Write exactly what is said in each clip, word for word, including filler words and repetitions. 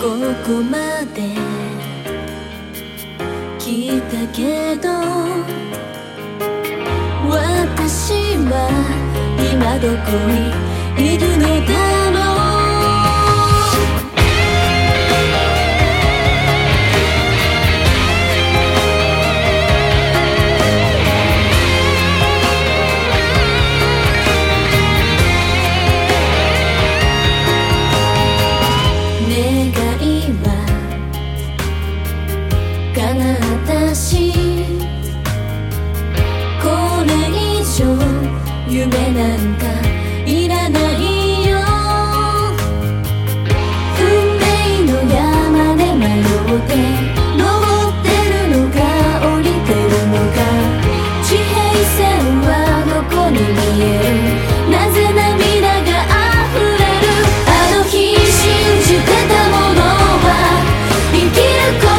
ここまで来たけど、私は今どこにいるのだろう。夢なんかいらないよ。運命の山で迷って登ってるのか降りてるのか、地平線はどこに見える。なぜ涙が溢れる。あの日信じてたものは生きること。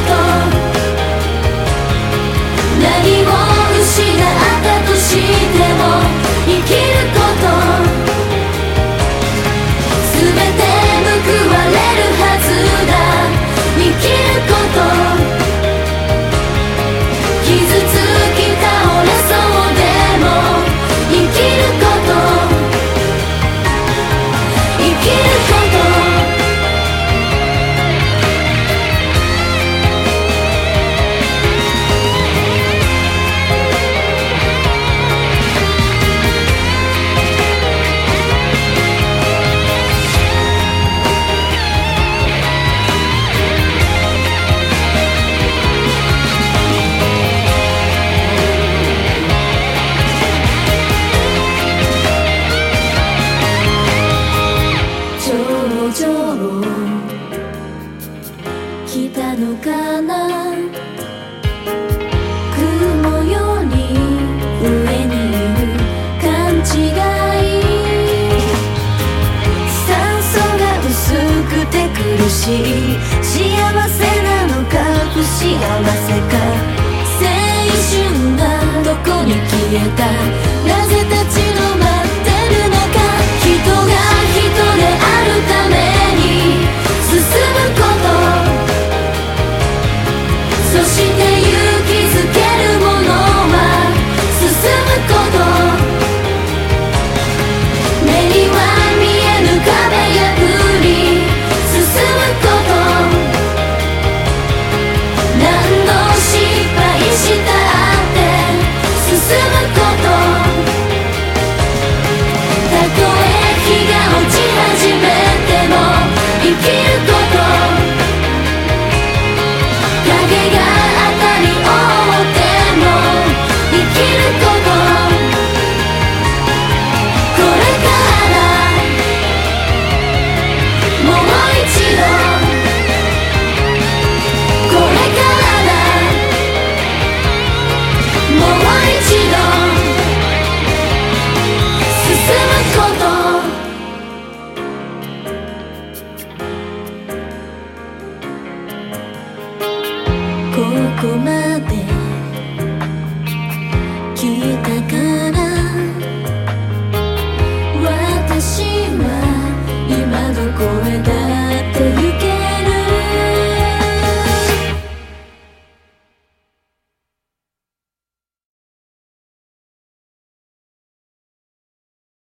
何を失ったとしても生きること、すべて報われるはずだ。生きること、傷つき倒れそうでも生きること、生きること。来たのかな。雲より上にいる勘違い。酸素が薄くて苦しい。幸せなのか不幸せか。青春がどこに消えた。なぜ立ち止まってるのか。人が人であるために進むこと、そして勇気づけるものは進むこと。目には見えぬ壁破り進むこと。何度失敗したって進むこと。たとえ日が落ち始めても生きること。影が当たり覆っても生きること。これからもう一度、これからもう一度進むこと。ここまで来たから私は今どこへだ。